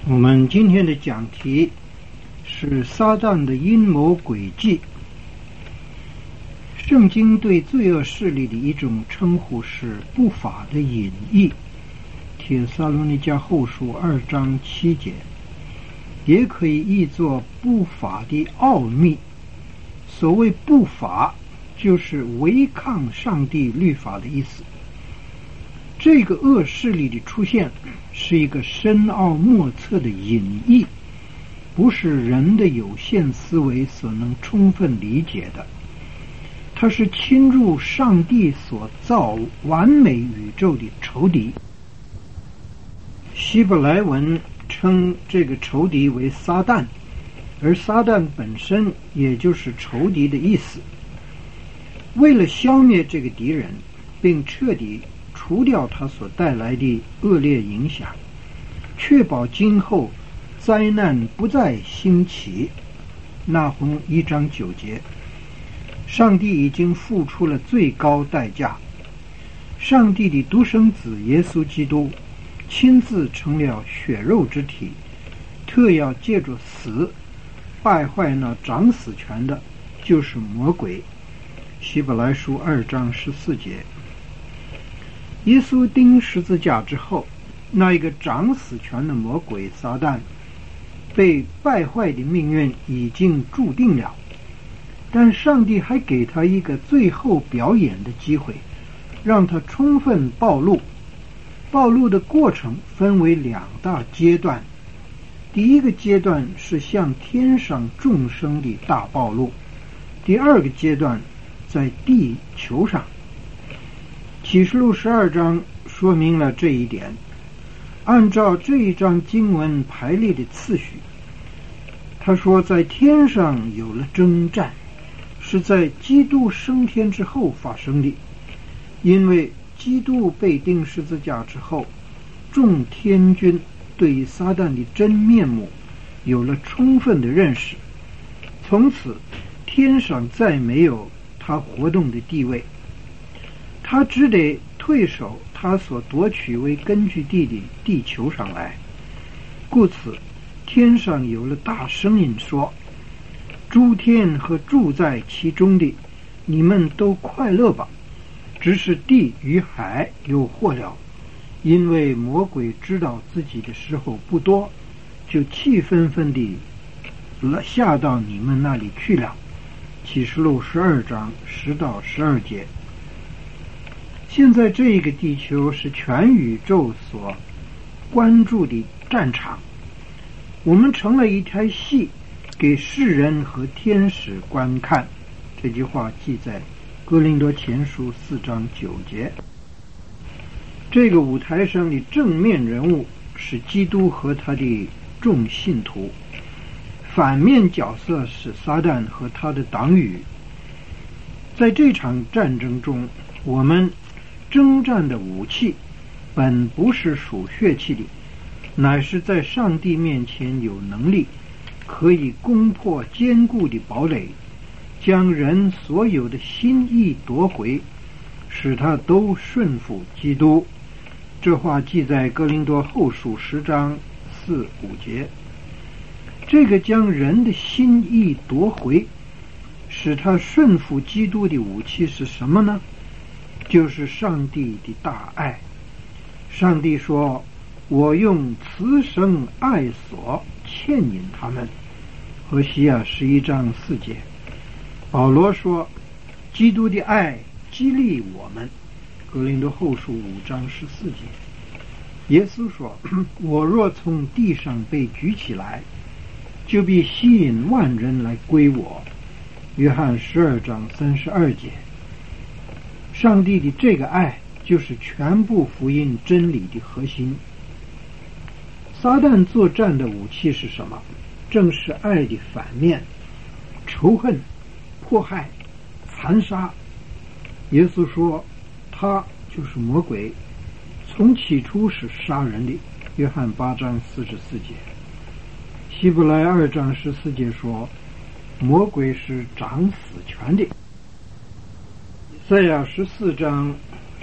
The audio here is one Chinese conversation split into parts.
我们今天的讲题是撒旦的阴谋诡计。圣经对罪恶势力的一种称呼是不法的隐逸，帖撒罗尼迦后书2章7节，也可以译作不法的奥秘。所谓不法，就是违抗上帝律法的意思。这个恶势力的出现是一个深奥莫测的隐逸，不是人的有限思维所能充分理解的。它是侵入上帝所造完美宇宙的仇敌。希伯来文称这个仇敌为撒旦，而撒旦本身也就是仇敌的意思。为了消灭这个敌人，并彻底除掉他所带来的恶劣影响，确保今后灾难不再兴起，那鸿1章9节，上帝已经付出了最高代价。上帝的独生子耶稣基督亲自成了血肉之体，特要借着死败坏那掌死权的，就是魔鬼。希伯来书2章14节。耶稣钉十字架之后，那一个掌死权的魔鬼撒旦被败坏的命运已经注定了，但上帝还给他一个最后表演的机会，让他充分暴露。暴露的过程分为2大阶段。第一个阶段是向天上众生的大暴露，第二个阶段在地球上。启示录12章说明了这一点。按照这一章经文排列的次序，他说在天上有了征战，是在基督升天之后发生的。因为基督被钉十字架之后，众天军对于撒旦的真面目有了充分的认识，从此天上再没有他活动的地位，他只得退守他所夺取为根据地的地球上来。故此天上有了大声音说，诸天和住在其中的，你们都快乐吧，只是地与海有祸了，因为魔鬼知道自己的时候不多，就气愤愤地下到你们那里去了。启示录12章10到12节。现在这个地球是全宇宙所关注的战场，我们成了一台戏，给世人和天使观看。这句话记在哥林多前书4章9节。这个舞台上的正面人物是基督和他的众信徒，反面角色是撒旦和他的党羽。在这场战争中，我们征战的武器本不是属血气的，乃是在上帝面前有能力，可以攻破坚固的堡垒，将人所有的心意夺回，使他都顺服基督。这话记在哥林多后书10章4、5节。这个将人的心意夺回，使他顺服基督的武器是什么呢？就是上帝的大爱。上帝说，我用慈绳爱索牵引他们。何西亚11章4节。保罗说，基督的爱激励我们。哥林多后书5章14节。耶稣说，我若从地上被举起来，就必吸引万人来归我。约翰12章32节。上帝的这个爱就是全部福音真理的核心。撒旦作战的武器是什么？正是爱的反面，仇恨、迫害、残杀。耶稣说，他就是魔鬼，从起初是杀人的。约翰8章44节。希伯来2章14节说，魔鬼是掌死权的。以赛亚14章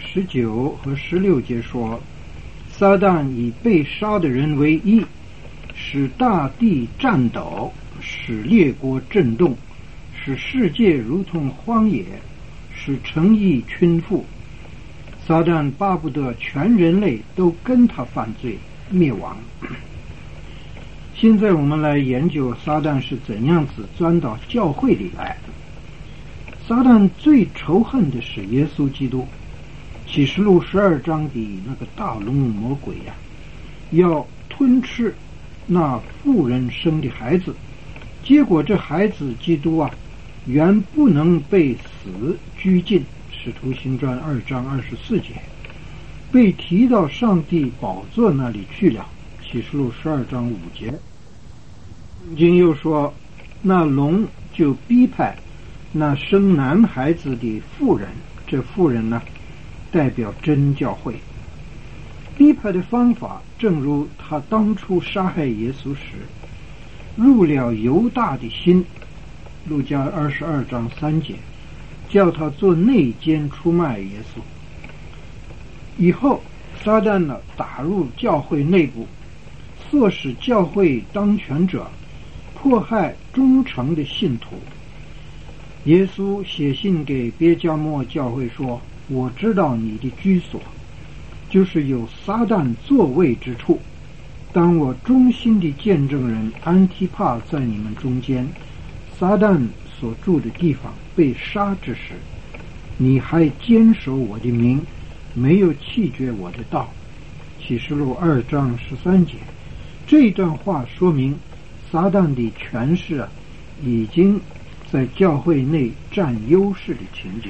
19和16节说，撒旦以被杀的人为义， 使大地颤抖，使列国震动，使世界如同荒野，使城邑倾覆。撒旦巴不得全人类都跟他犯罪灭亡。现在我们来研究撒旦是怎样子钻到教会里来。撒旦最仇恨的是耶稣基督。启示录12章的那个大龙魔鬼呀，要吞吃那妇人生的孩子，结果这孩子基督啊，原不能被死拘禁，使徒行传2章24节，被提到上帝宝座那里去了。启示录12章5节，圣经又说，那龙就逼迫那生男孩子的妇人，这妇人呢，代表真教会。逼迫的方法正如他当初杀害耶稣时入了犹大的心，路加22章3节，叫他做内奸出卖耶稣。以后撒旦呢，打入教会内部，唆使教会当权者迫害忠诚的信徒。耶稣写信给别迦摩教会说，我知道你的居所就是有撒旦座位之处，当我忠心的见证人安提帕在你们中间，撒旦所住的地方被杀之时，你还坚守我的名，没有弃绝我的道。启示录2章13节。这段话说明撒旦的权势啊，已经在教会内占优势的情景。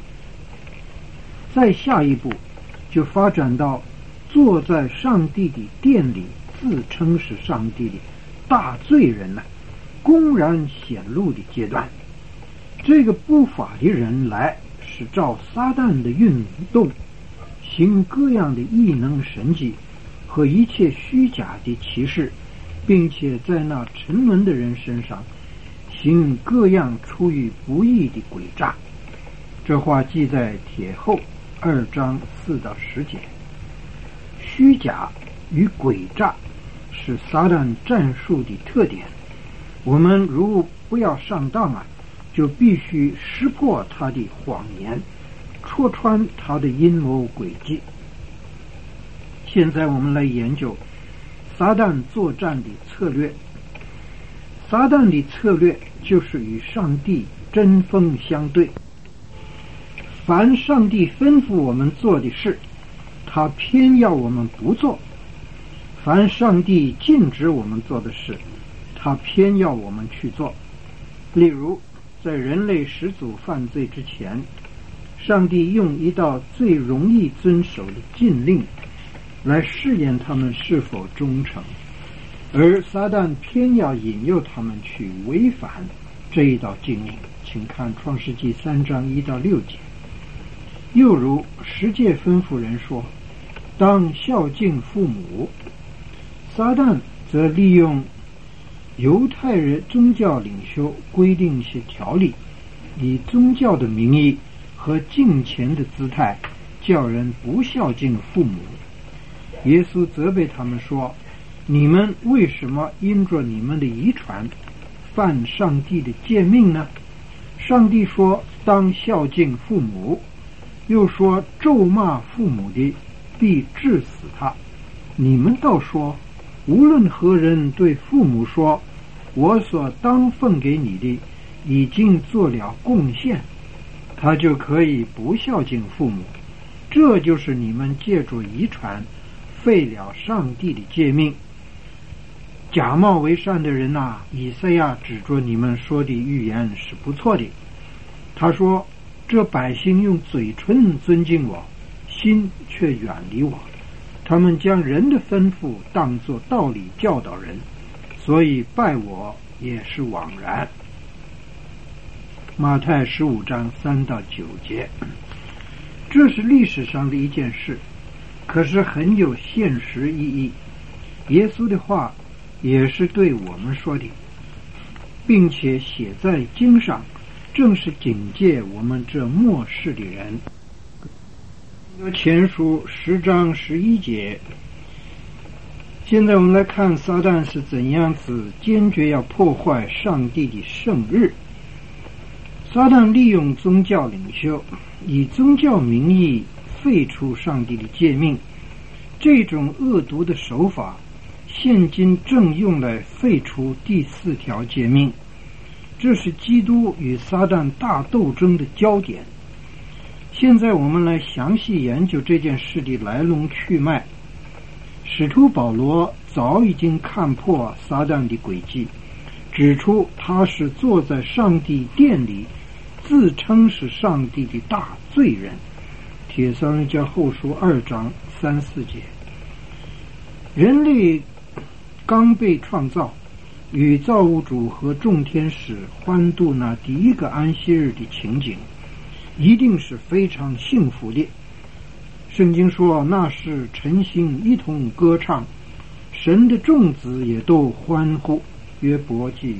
再下一步就发展到坐在上帝的殿里自称是上帝的大罪人呢，公然显露的阶段。这个不法的人来是照撒旦的运动，行各样的异能神迹和一切虚假的奇事，并且在那沉沦的人身上行各样出于不义的诡诈。这话记在帖后2章4到10节。虚假与诡诈是撒旦战术的特点。我们如不要上当啊，就必须识破他的谎言，戳穿他的阴谋诡计。现在我们来研究撒旦作战的策略。撒旦的策略就是与上帝针锋相对。凡上帝吩咐我们做的事，他偏要我们不做；凡上帝禁止我们做的事，他偏要我们去做。例如，在人类始祖犯罪之前，上帝用一道最容易遵守的禁令来试验他们是否忠诚，而撒旦偏要引诱他们去违反这一道禁令。请看创世纪3章1到6节。又如十诫吩咐人说，当孝敬父母，撒旦则利用犹太人宗教领袖规定一些条例，以宗教的名义和敬虔的姿态叫人不孝敬父母。耶稣责备他们说，你们为什么因着你们的遗传犯上帝的诫命呢？上帝说当孝敬父母，又说咒骂父母的必治死他。你们倒说，无论何人对父母说，我所当奉给你的已经做了贡献，他就可以不孝敬父母。这就是你们借着遗传废了上帝的诫命。假冒为善的人呐，以赛亚指着你们说的预言是不错的。他说，这百姓用嘴唇尊敬我，心却远离我，他们将人的吩咐当作道理教导人，所以拜我也是枉然。马太15章3到9节。这是历史上的一件事，可是很有现实意义。耶稣的话也是对我们说的，并且写在经上，正是警戒我们这末世的人。前书10章11节， 现在我们来看撒旦是怎样子坚决要破坏上帝的圣日。撒旦利用宗教领袖以宗教名义废除上帝的诫命，这种恶毒的手法现今正用来废除第4条诫命，这是基督与撒旦大斗争的焦点。现在我们来详细研究这件事的来龙去脉。使徒保罗早已经看破撒旦的诡计，指出他是坐在上帝殿里自称是上帝的大罪人。帖撒罗尼迦后书2章3、4节。人类刚被创造，与造物主和众天使欢度那第一个安息日的情景，一定是非常幸福的。圣经说，那是晨星一同歌唱，神的众子也都欢呼。约伯记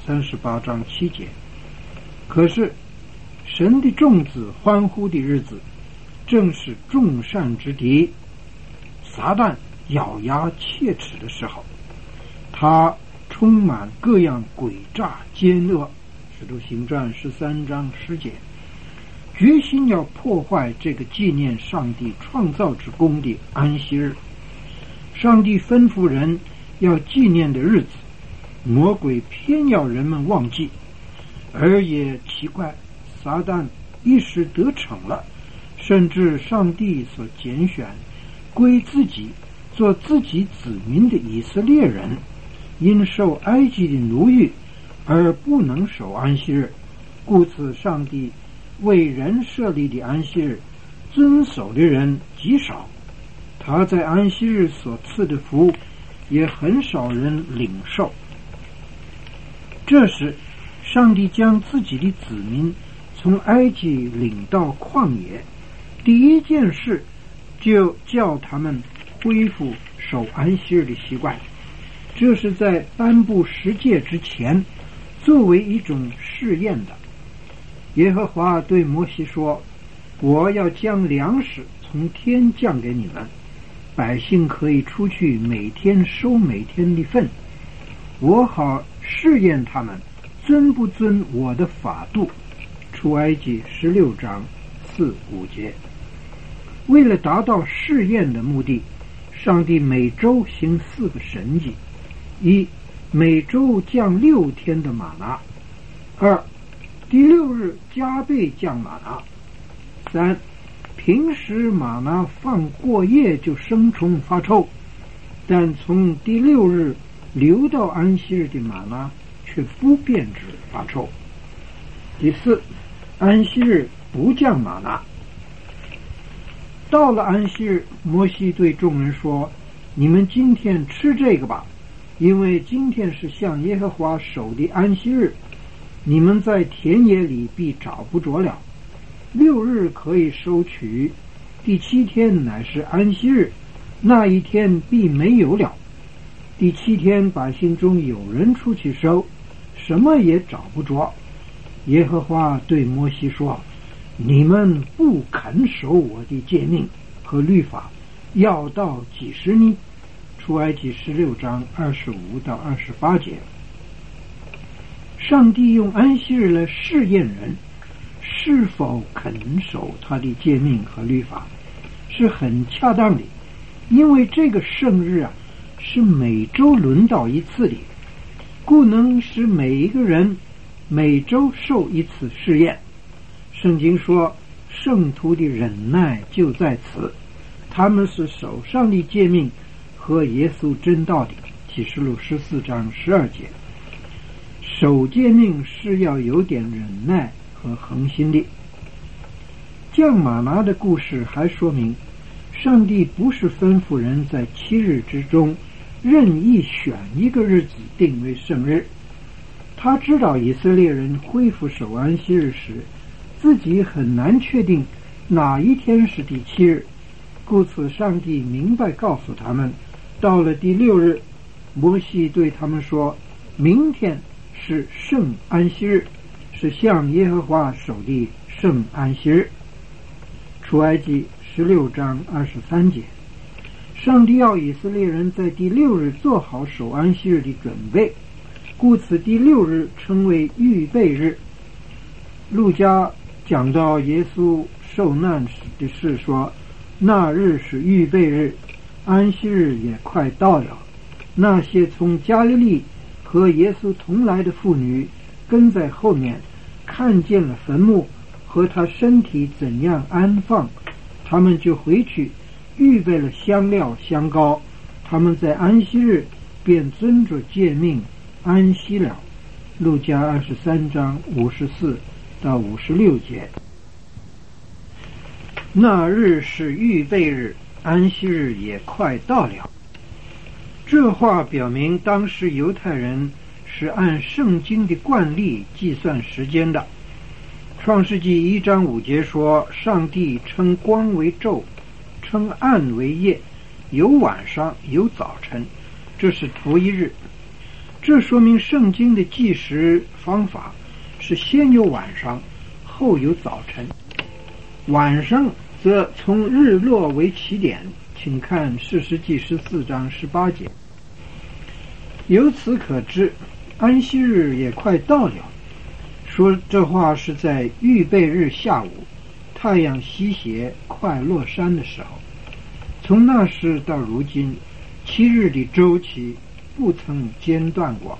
38章7节。可是神的众子欢呼的日子，正是众善之敌撒旦咬牙切齿的时候，他充满各样诡诈奸恶。使徒行传13章10节。决心要破坏这个纪念上帝创造之功的安息日。上帝吩咐人要纪念的日子，魔鬼偏要人们忘记。而也奇怪，撒旦一时得逞了，甚至上帝所拣选归自己做自己子民的以色列人，因受埃及的奴役而不能守安息日，故此上帝为人设立的安息日，遵守的人极少，他在安息日所赐的福也很少人领受。这时上帝将自己的子民从埃及领到旷野，第一件事就叫他们恢复守安息日的习惯。这是在颁布十诫之前作为一种试验的。耶和华对摩西说，我要将粮食从天降给你们，百姓可以出去每天收每天的份，我好试验他们遵不遵我的法度。出埃及16章4、5节。为了达到试验的目的，上帝每周行4个神迹：一、每周降6天的玛拿；二、第6日加倍降玛拿；三、平时玛拿放过夜就生虫发臭，但从第6日流到安息日的玛拿却不变质发臭；第四，安息日不降玛拿。到了安息日，摩西对众人说，你们今天吃这个吧，因为今天是向耶和华守的安息日，你们在田野里必找不着了。6日可以收取，第7天乃是安息日，那一天必没有了。第7天百姓中有人出去收，什么也找不着。耶和华对摩西说，你们不肯守我的诫命和律法，要到几时呢？出埃及16章25到28节。上帝用安息日来试验人是否肯守他的诫命和律法，是很恰当的，因为这个圣日是每周轮到一次的，故能使每一个人每周受一次试验。圣经说，圣徒的忍耐就在此，他们是守上帝诫命和耶稣真道的。启示录14章12节。守诫命是要有点忍耐和恒心的。降玛拿的故事还说明，上帝不是吩咐人在7日之中任意选一个日子定为圣日。他知道以色列人恢复守安息日时，自己很难确定哪一天是第7日，故此上帝明白告诉他们，到了第6日，摩西对他们说，明天是圣安息日，是向耶和华守的圣安息日。出埃及16章23节。 上帝要以色列人在第6日做好守安息日的准备，故此第6日称为预备日。路加讲到耶稣受难的事说，那日是预备日，安息日也快到了。那些从加利利和耶稣同来的妇女跟在后面，看见了坟墓和他身体怎样安放，他们就回去预备了香料香膏，他们在安息日便遵着诫命安息了。路加23章54到56节。那日是预备日，安息日也快到了。这话表明当时犹太人是按圣经的惯例计算时间的。创世纪1章5节说，上帝称光为昼，称暗为夜，有晚上有早晨，这是头一日。这说明圣经的计时方法是先有晚上，后有早晨。晚上则从日落为起点，请看士师记14章18节。由此可知，安息日也快到了。说这话是在预备日下午，太阳西斜快落山的时候。从那时到如今，7日的周期不曾间断过。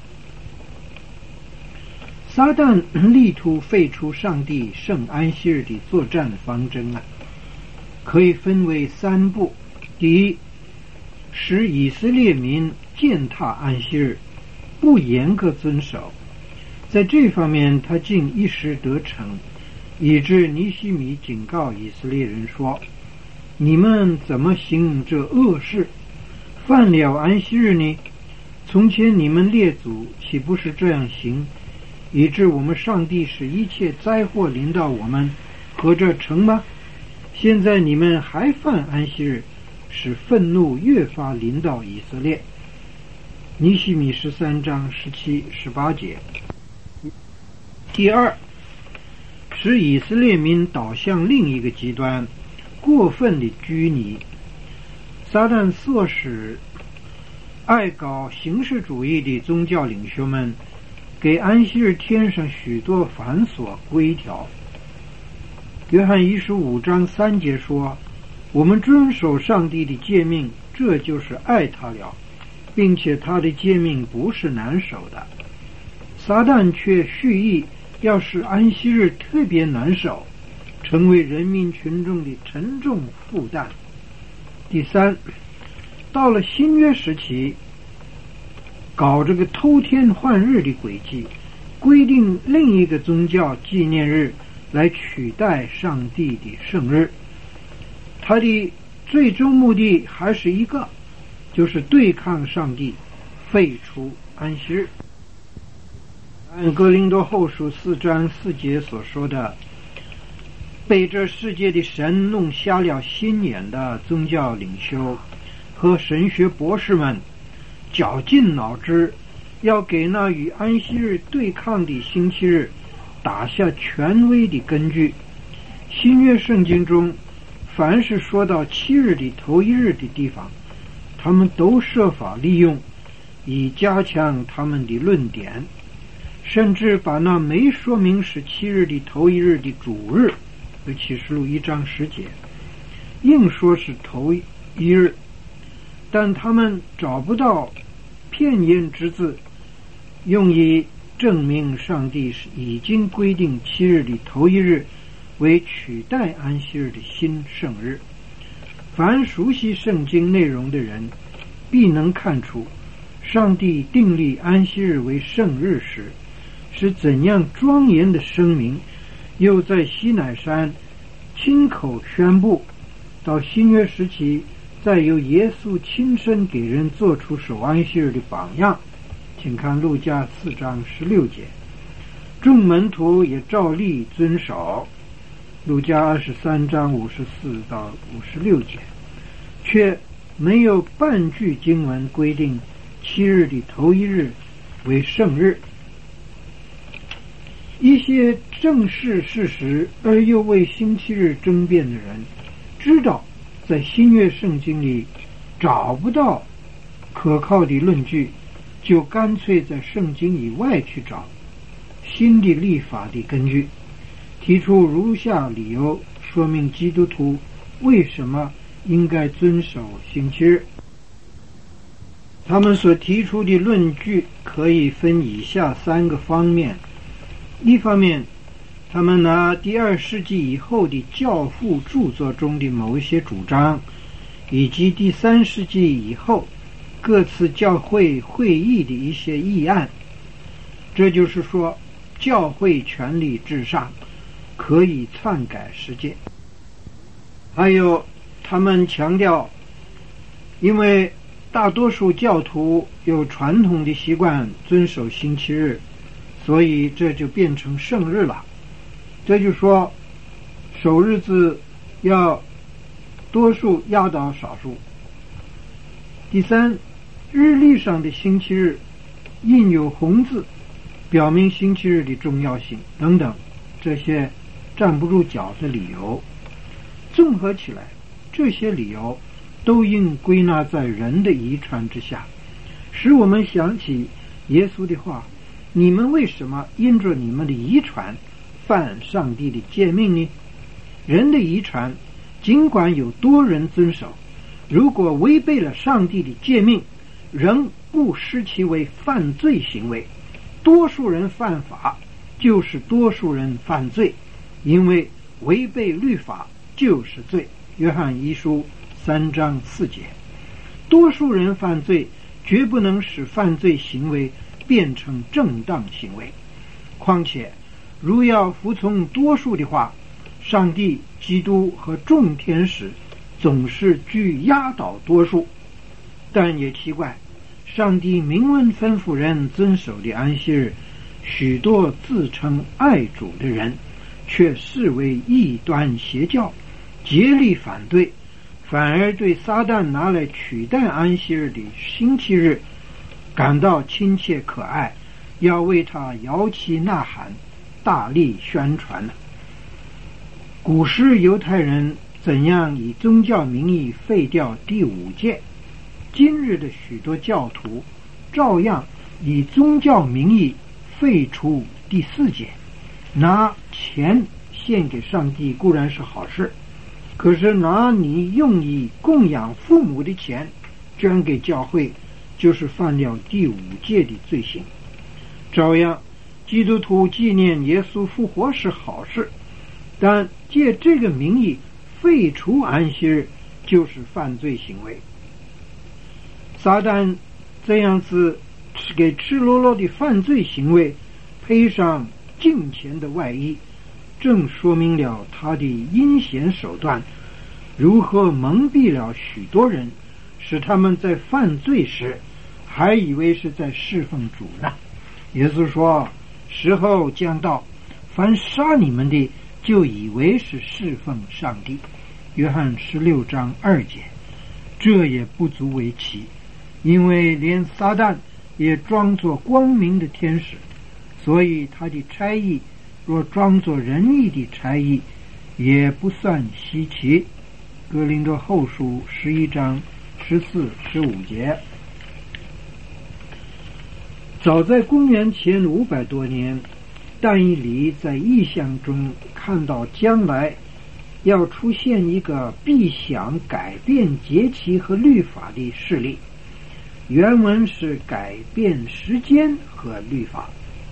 撒旦力图废除上帝圣安息日的作战方针可以分为3步。第一，使以色列民践踏安息日，不严格遵守。在这方面他竟一时得逞，以致尼希米警告以色列人说，你们怎么行这恶事，犯了安息日呢？从前你们列祖岂不是这样行，以致我们上帝使一切灾祸临到我们和这城吗？现在你们还犯安息日，使愤怒越发临到以色列。尼希米13章17、18节。第二，使以色列民导向另一个极端，过分的拘泥。撒旦唆使爱搞形式主义的宗教领袖们给安息日添上许多繁琐规条。约翰15章3节说，我们遵守上帝的诫命，这就是爱他了，并且他的诫命不是难守的。撒旦却蓄意要使安息日特别难守，成为人民群众的沉重负担。第三，到了新约时期，搞这个偷天换日的诡计，规定另一个宗教纪念日来取代上帝的圣日。他的最终目的还是一个，就是对抗上帝，废除安息日。按哥林多后书4章4节所说的，被这世界的神弄瞎了心眼的宗教领袖和神学博士们，绞尽脑汁要给那与安息日对抗的星期日打下权威的根据。新约圣经中凡是说到7日的头一日的地方，他们都设法利用，以加强他们的论点，甚至把那没说明是7日的头一日的主日，有启示录1章10节，硬说是头一日，但他们找不到片言之字，用以证明上帝是已经规定7日的头一日为取代安息日的新圣日。凡熟悉圣经内容的人，必能看出上帝订立安息日为圣日时是怎样庄严的声明，又在西乃山亲口宣布，到新约时期再由耶稣亲身给人做出守安息日的榜样。请看路加4章16节。众门徒也照例遵守，路加23章54到56节，却没有半句经文规定7日的头一日为圣日。一些正视事实而又为星期日争辩的人，知道在新约圣经里找不到可靠的论据，就干脆在圣经以外去找新的立法的根据，提出如下理由，说明基督徒为什么应该遵守星期日。他们所提出的论据可以分以下3个方面。一方面，他们拿第2世纪以后的教父著作中的某一些主张，以及第3世纪以后各次教会会议的一些议案，这就是说教会权力至上，可以篡改世界。还有他们强调，因为大多数教徒有传统的习惯遵守星期日，所以这就变成圣日了。这就说守日子要多数压倒少数。第三，日历上的星期日印有红字，表明星期日的重要性等等，这些站不住脚的理由。综合起来，这些理由都应归纳在人的遗传之下，使我们想起耶稣的话：你们为什么因着你们的遗传犯上帝的诫命呢？人的遗传尽管有多人遵守，如果违背了上帝的诫命，仍不视其为犯罪行为。多数人犯法就是多数人犯罪，因为违背律法就是罪。约翰一书3章4节。多数人犯罪绝不能使犯罪行为变成正当行为。况且如要服从多数的话，上帝、基督和众天使总是居压倒多数。但也奇怪，上帝明文吩咐人遵守的安息日，许多自称爱主的人却视为异端邪教，竭力反对，反而对撒旦拿来取代安息日的星期日感到亲切可爱，要为他摇旗呐喊，大力宣传了。古时犹太人怎样以宗教名义废掉第5诫，今日的许多教徒照样以宗教名义废除第4诫。拿钱献给上帝固然是好事，可是拿你用以供养父母的钱捐给教会，就是犯了第5诫的罪行。照样，基督徒纪念耶稣复活是好事，但借这个名义废除安息日就是犯罪行为。撒旦这样子给赤裸裸的犯罪行为配上敬虔的外衣，正说明了他的阴险手段如何蒙蔽了许多人，使他们在犯罪时还以为是在侍奉主呢。耶稣说，时候将到，凡杀你们的就以为是侍奉上帝。约翰16章2节。这也不足为奇，因为连撒旦也装作光明的天使，所以他的差役若装作仁义的差役，也不算稀奇。哥林多后书11章14、15节。早在公元前500多年，但以理在异象中看到将来要出现一个必想改变节期和律法的势力，原文是改变时间和律法。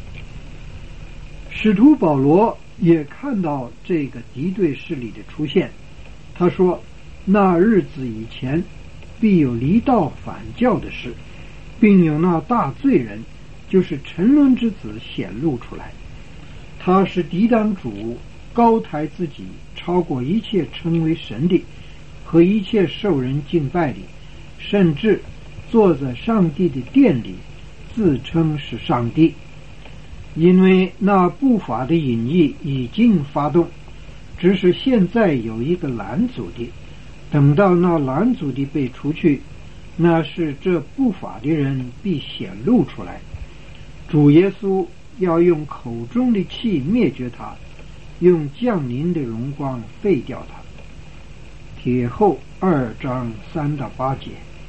使徒保罗也看到这个敌对势力的出现，他说，那日子以前必有离道反教的事，并有那大罪人，就是沉沦之子显露出来。他是抵挡主，高抬自己，超过一切称为神的和一切受人敬拜的，甚至坐在上帝的殿里，自称是上帝。因为那不法的隐意已经发动，只是现在有一个拦阻的，等到那拦阻的被除去，那是这不法的人必显露出来。主耶稣要用口中的气灭绝他，用降临的荣光废掉他。帖后2章3到8节。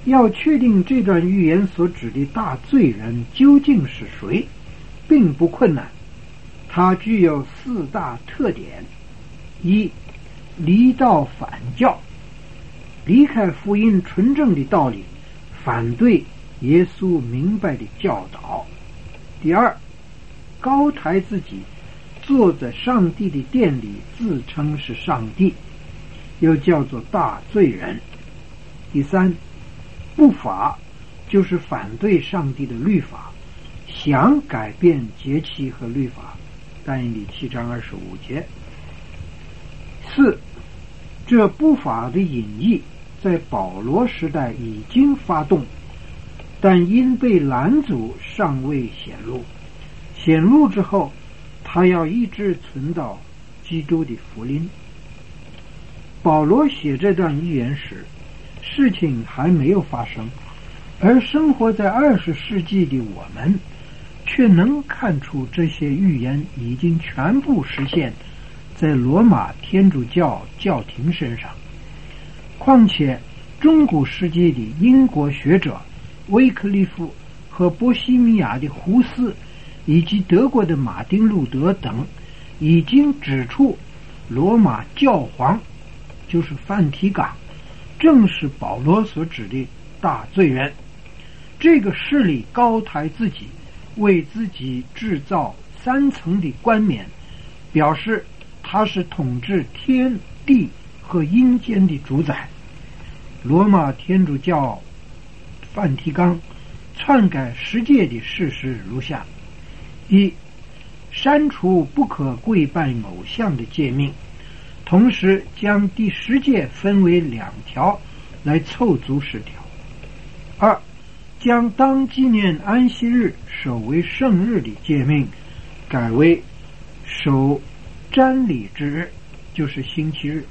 要确定这段预言所指的大罪人究竟是谁，并不困难。它具有4大特点：一、离道反教，离开福音纯正的道理，反对耶稣明白的教导；第二，高抬自己，坐在上帝的殿里自称是上帝，又叫做大罪人；第三，不法，就是反对上帝的律法，想改变节期和律法，但以理7章25节。4. 这不法的隐逸在保罗时代已经发动，但因被拦阻尚未显露，显露之后他要一直存到基督的福音。保罗写这段预言时，事情还没有发生，而生活在20世纪的我们却能看出这些预言已经全部实现在罗马天主教教廷身上。况且中古世纪的英国学者威克利夫和波西米亚的胡斯以及德国的马丁路德等已经指出，罗马教皇就是梵蒂冈正是保罗所指的大罪人。这个势力高抬自己，为自己制造3层的冠冕，表示他是统治天地和阴间的主宰。罗马天主教梵蒂冈篡改十诫的事实如下：一、删除不可跪拜偶像的诫命，同时将第10诫分为2条来凑足10条。2. 将当纪念安息日守为圣日的诫命改为守瞻礼之日，就是星期日。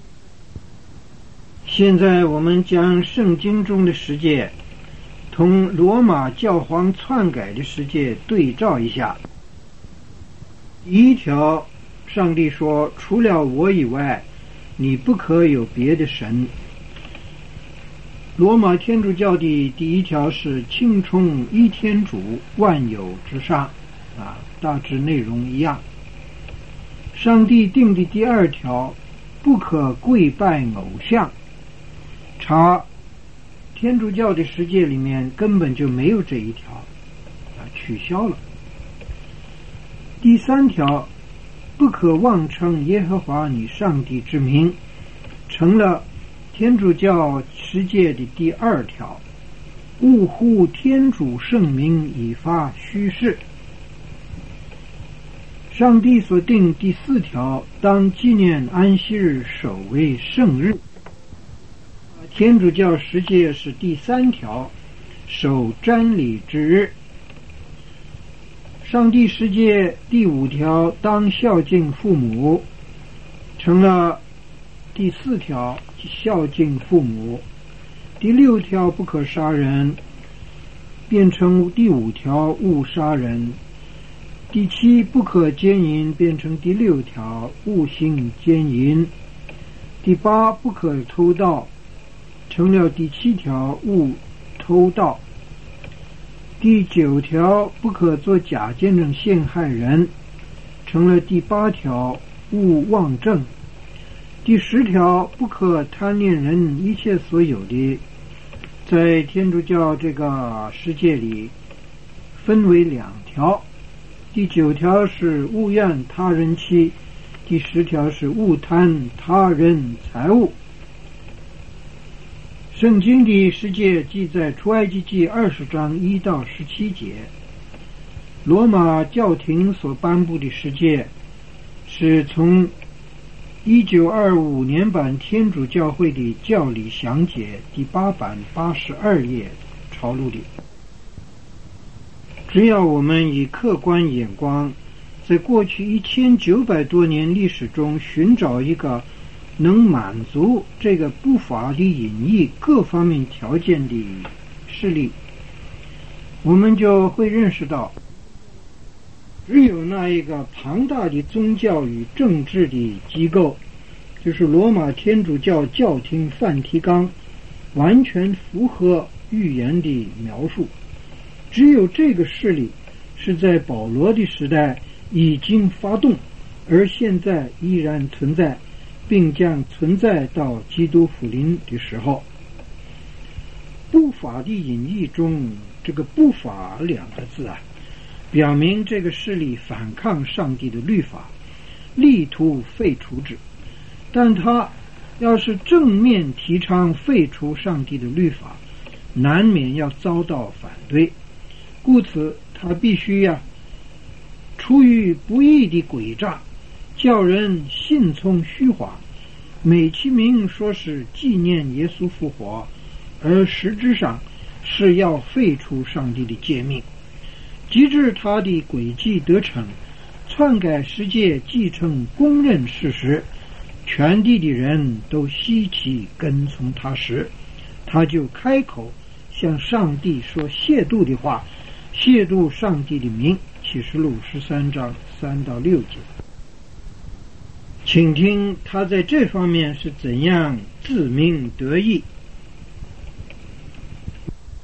现在我们将圣经中的10诫同罗马教皇篡改的10诫对照一下。第1条，上帝说，除了我以外，你不可有别的神。罗马天主教的第1条是敬崇一天主，万有之上，大致内容一样。上帝定的第2条，不可跪拜偶像，查天主教的10诫里面根本就没有这一条，取消了。第3条，不可妄称耶和华你上帝之名，成了天主教10诫的第2条，勿呼天主圣名以发虚誓。上帝所定第4条，当纪念安息日守为圣日。天主教10诫是第3条，守瞻礼之日。上帝10诫第5条，当孝敬父母，成了第4条，孝敬父母。第6条，不可杀人，变成第5条，勿杀人。第7，不可奸淫，变成第6条，勿行奸淫。第8，不可偷盗，成了第7条，勿偷盗。第9条，不可做假见证陷害人，成了第8条，勿妄证。第10条，不可贪恋人一切所有的，在天主教这个10诫里分为2条。第9条是勿怨他人妻，第10条是勿贪他人财物。圣经的10诫记在出埃及记20章1到17节。罗马教廷所颁布的10诫是从1925年版天主教会的教理详解第8版82页抄录的。只要我们以客观眼光，在过去1900多年历史中寻找一个能满足这个不法的隐逸各方面条件的势力，我们就会认识到，只有那一个庞大的宗教与政治的机构，就是罗马天主教教廷梵蒂冈， 完全符合预言的描述。只有这个势力是在保罗的时代已经发动，而现在依然存在，并将存在到基督复临的时候。不法的隐义中，这个不法两个字表明这个势力反抗上帝的律法，力图废除之。但他要是正面提倡废除上帝的律法，难免要遭到反对，故此他必须出于不义的诡诈，叫人信从虚谎，美其名说是纪念耶稣复活，而实质上是要废除上帝的诫命。及至他的诡计得逞，篡改世界继承公认事实，全地的人都稀奇跟从他时，他就开口向上帝说亵渎的话，亵渎上帝的名。启示录13章3到6节。请听他在这方面是怎样自鸣得意。